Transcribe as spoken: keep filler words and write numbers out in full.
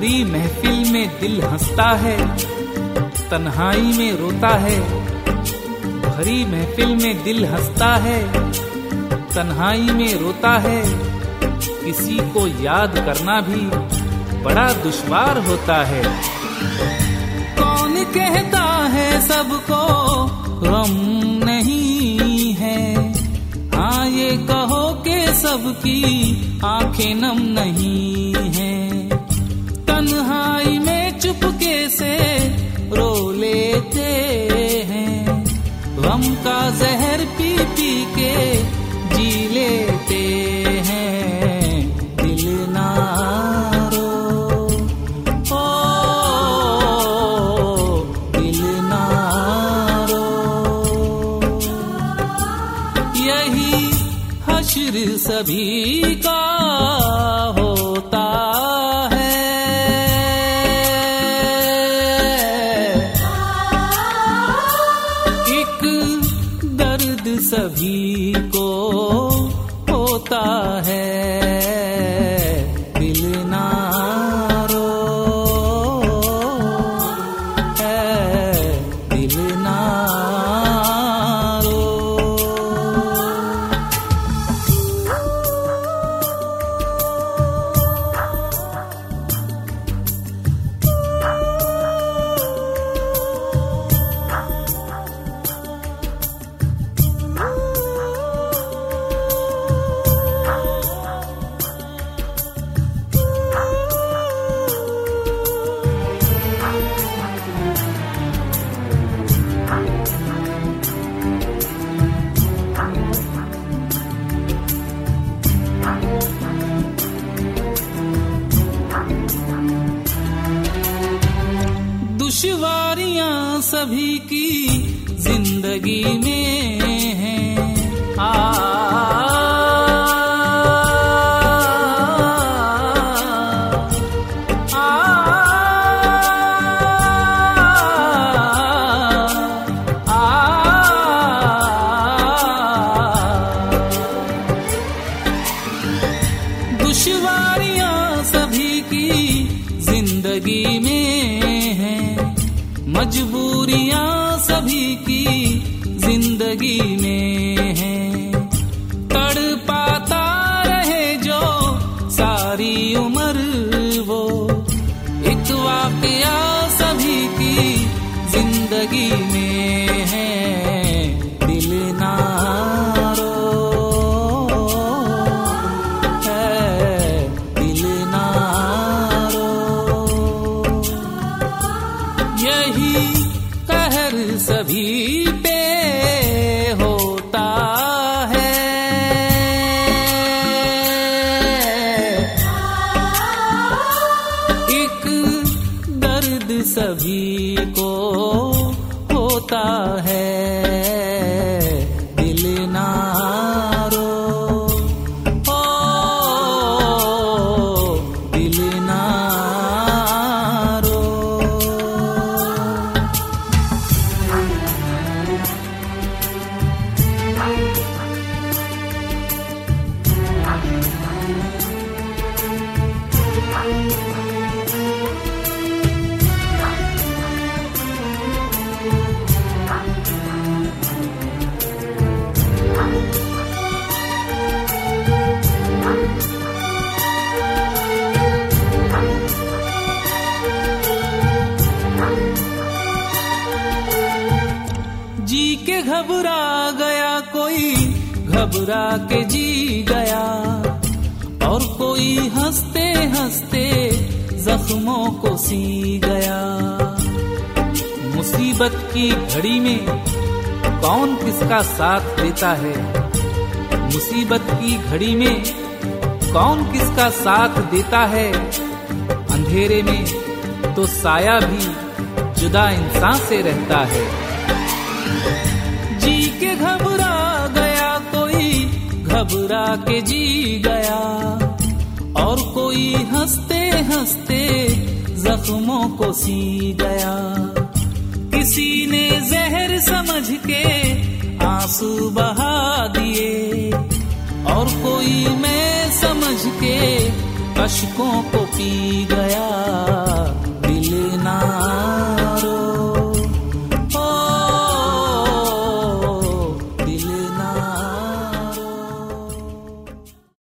भरी महफिल में दिल हंसता है, तन्हाई में रोता है। भरी महफिल में दिल हंसता है, तन्हाई में रोता है। किसी को याद करना भी बड़ा दुश्वार होता है। कौन कहता है सबको गम नहीं है, हाँ ये कहो कि सबकी आंखें नम नहीं है। तन्हाई में चुपके से रो लेते हैं, गम का जहर पी पी के जी लेते हैं। दिल ना रो, ओ दिल ना रो, यही हश्र सभी का होता है। एक दर्द सभी को होता है। दिल ना रो, है दिल ना रो। दुश्वारियां सभी की जिंदगी में हैं। आ, आ, आ, दुश्वारियां सभी की जिंदगी में हैं, मजबूरियां सभी की जिंदगी में हैं। तड़पाता रहे जो सारी उम्र वो, एक वाकया सभी की जिंदगी में है। दिल ना रो, है दिल ना रो, यही कहर सभी पे होता है। एक दर्द सभी को होता है। दिल ना रो, ओ दिल ना रो। जी के घबरा गया कोई, घबरा के जी गया, और कोई हंसते हंसते जख्मों को सी गया। मुसीबत की घड़ी में कौन किसका साथ देता है, मुसीबत की घड़ी में कौन किसका साथ देता है। अंधेरे में तो साया भी जुदा इंसान से रहता है। जी के घबरा गया कोई, घबरा के जी गया, और कोई हंसते हंसते जख्मों को सी गया। किसी ने जहर समझ के आंसू बहा दिए, और कोई मैं समझ के अश्कों को पी गया।